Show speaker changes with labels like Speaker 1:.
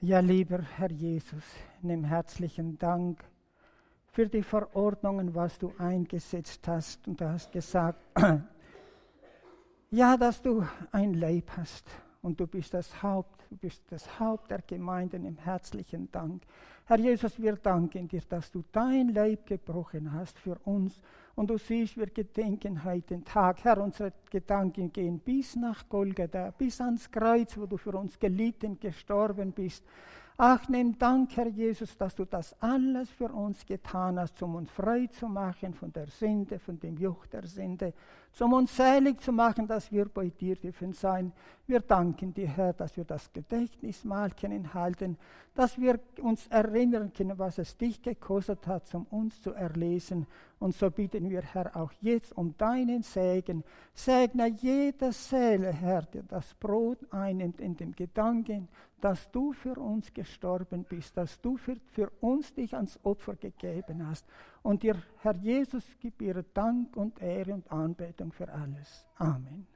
Speaker 1: Ja, lieber Herr Jesus, nimm herzlichen Dank für die Verordnungen, was du eingesetzt hast. Und du hast gesagt, ja, dass du ein Leib hast und du bist das Haupt der Gemeinden im herzlichen Dank. Herr Jesus, wir danken dir, dass du dein Leib gebrochen hast für uns. Und du siehst, wir gedenken heute den Tag. Herr, unsere Gedanken gehen bis nach Golgatha, bis ans Kreuz, wo du für uns gelitten, gestorben bist. Ach, nimm Dank, Herr Jesus, dass du das alles für uns getan hast, um uns frei zu machen von der Sünde, von dem Joch der Sünde, um uns selig zu machen, dass wir bei dir dürfen sein. Wir danken dir, Herr, dass wir das Gedächtnismahl können halten, dass wir uns erinnern können, was es dich gekostet hat, um uns zu erlesen. Und so bitten wir, Herr, auch jetzt um deinen Segen. Segne jede Seele, Herr, der das Brot einnimmt in dem Gedanken, dass du für uns gestorben bist, dass du für uns dich ans Opfer gegeben hast. Und dir, Herr Jesus, gib ihr Dank und Ehre und Anbetung für alles. Amen.